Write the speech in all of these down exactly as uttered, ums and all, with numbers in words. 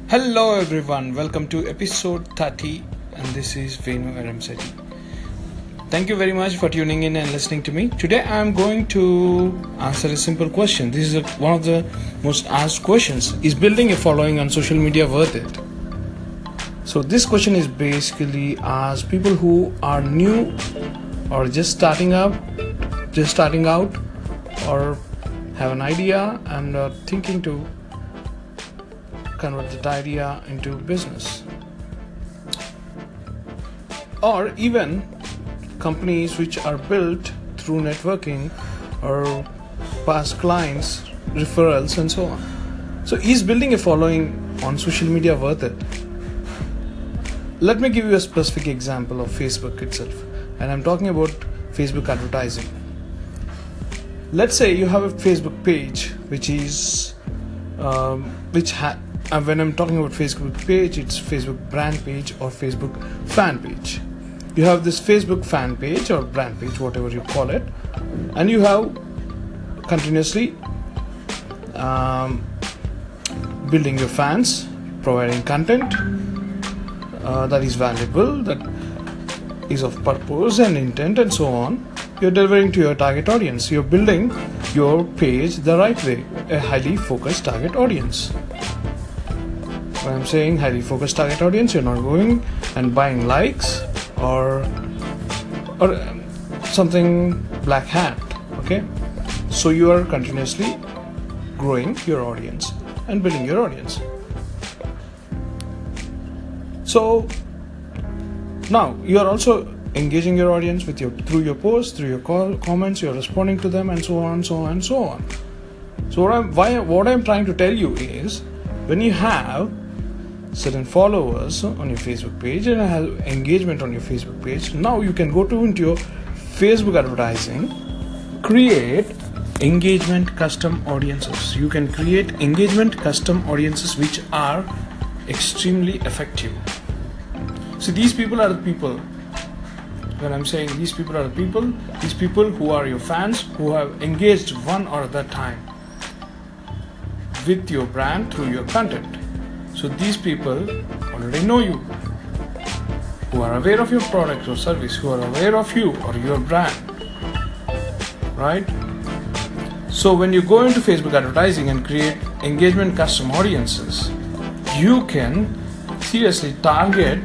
Hello everyone, welcome to episode thirty, and this is Venu Aramseti. Thank you very much for tuning in and listening to me. Today I am going to answer a simple question. This is a, one of the most asked questions. Is building a following on social media worth it? So this question is basically asked people who are new or just starting up, just starting out, or have an idea and are thinking to convert that idea into business, or even companies which are built through networking or past clients, referrals, and so on. So is building a following on social media worth it? Let me give you a specific example of Facebook itself, and I'm talking about Facebook advertising. Let's say you have a Facebook page which is um, which ha- and when I'm talking about Facebook page, it's Facebook brand page or Facebook fan page. You have this Facebook fan page or brand page, whatever you call it, and you have continuously um, building your fans, providing content uh, that is valuable, that is of purpose and intent, and so on. You're delivering to your target audience. You're building your page the right way, a highly focused target audience. When I'm saying highly focused target audience, you're not going and buying likes or or something black hat. Okay, so you are continuously growing your audience and building your audience. So now you are also engaging your audience with your through your posts, through your call, comments. You're responding to them, and so on, so on, and so on. So what I'm why what I'm trying to tell you is, when you have certain followers on your Facebook page and have engagement on your Facebook page, now you can go to into your Facebook advertising, create engagement custom audiences. You can create engagement custom audiences which are extremely effective. So these people are the people. When I'm saying these people are the people, these people who are your fans, who have engaged one or other time with your brand through your content. So these people already know you, who are aware of your product or service, who are aware of you or your brand, right? So when you go into Facebook advertising and create engagement custom audiences, you can seriously target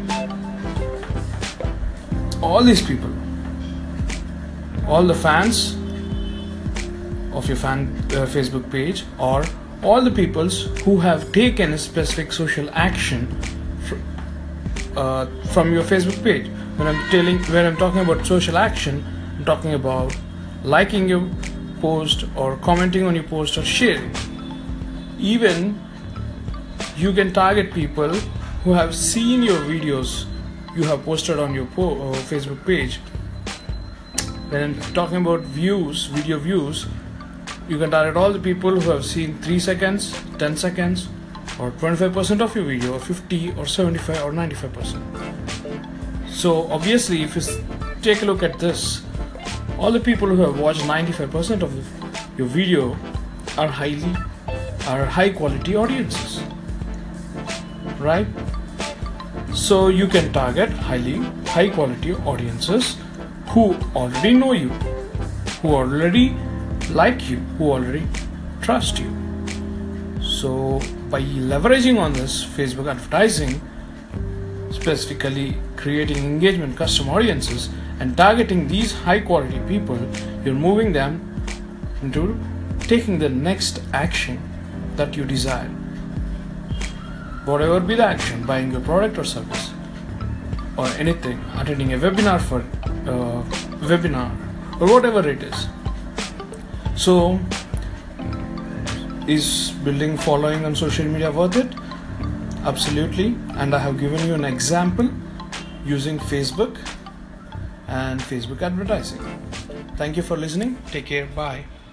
all these people, all the fans of your fan uh, Facebook page, or all the peoples who have taken a specific social action fr- uh, from your Facebook page. When I'm telling, when I'm talking about social action, I'm talking about liking your post or commenting on your post or sharing. Even you can target people who have seen your videos you have posted on your po- uh, Facebook page. When I'm talking about views, video views, you can target all the people who have seen three seconds, ten seconds, or twenty-five percent of your video, or fifty, or seventy-five, or ninety-five percent. So obviously, if you take a look at this, all the people who have watched ninety-five percent of your video are highly, are high quality audiences, right? So you can target highly, high quality audiences who already know you, who already like you, who already trust you. So by leveraging on this Facebook advertising, specifically creating engagement custom audiences and targeting these high quality people, you're moving them into taking the next action that you desire. Whatever be the action, buying your product or service, or anything, attending a webinar for uh, webinar, or whatever it is. So, is building following on social media worth it? Absolutely. And I have given you an example using Facebook and Facebook advertising. Thank you for listening. Take care. Bye.